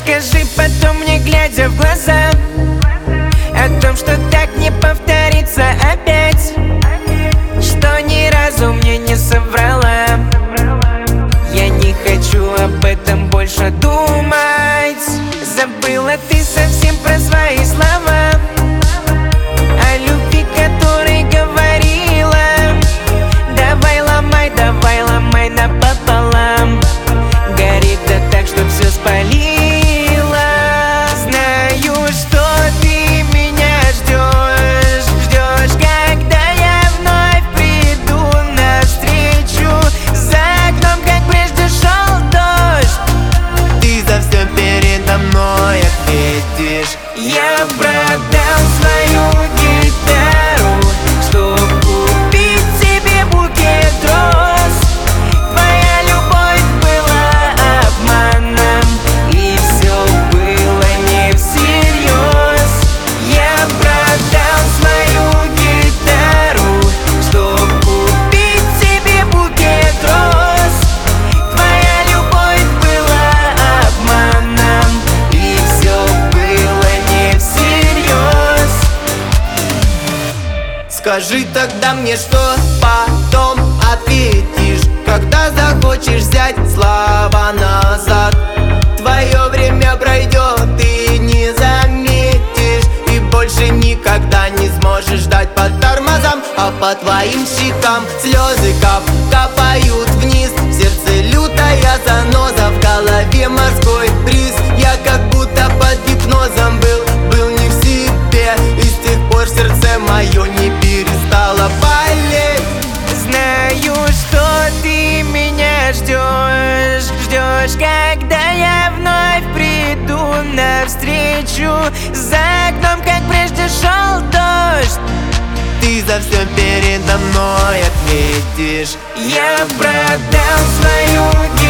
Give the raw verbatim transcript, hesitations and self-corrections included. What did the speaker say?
Скажи потом мне, глядя в глаза, о том, что так не повторится опять, что ни разу мне не соврала. Я не хочу об этом больше думать. Забыла ты совсем про свои слова, о любви, которой говорила. Давай ломай, давай ломай напополам. Горит да так, что все спалила. Знаю, что ты меня ждешь, ждешь, когда я вновь приду навстречу. За окном, как прежде, шел дождь. Ты за все передо мной ответишь. Я продал свою гитару, чтоб купить себе букет роз. Твоя любовь была обманом, и все было не всерьез. Я продал свою гитару, чтоб купить себе букет роз. Твоя любовь была обманом, и все было не всерьез. Скажи тогда мне, что потом ответишь, когда захочешь взять слова назад. Твое время пройдет, ты не заметишь, и больше никогда не сможешь ждать под тормозом. А по твоим щекам слезы кап капают вниз. В сердце лютая заноза, в голове морской бриз. Я как будто под гипнозом был, был не в себе, и с тех пор сердце мое не перестало болеть. Знаю, что ты меня ждешь, ждешь, когда я вновь приду навстречу. За окном, как прежде, шел дождь. Ты за все передо мной ответишь. Я продал свою